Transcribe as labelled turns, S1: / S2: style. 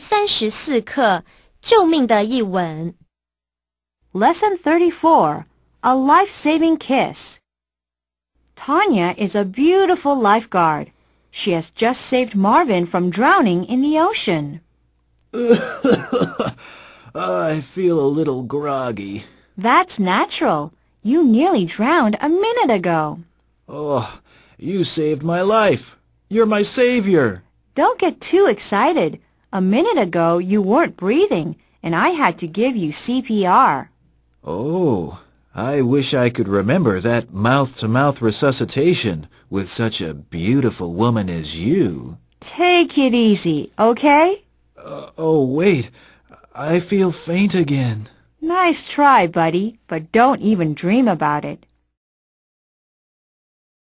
S1: 34课救命的一吻
S2: Lesson 34, A Life-Saving Kiss. Tanya is a beautiful lifeguard. She has just saved Marvin from drowning in the ocean.
S3: I feel a little groggy.
S2: That's natural. You nearly drowned a minute ago.
S3: Oh, you saved my life. You're my savior.
S2: Don't get too excited. A minute ago you weren't breathing, and I had to give you CPR.
S3: Oh, I wish I could remember that mouth-to-mouth resuscitation with such a beautiful woman as you.
S2: Take it easy, okay?
S3: Oh, wait. I feel faint again.
S2: Nice try, buddy, but don't even dream about it.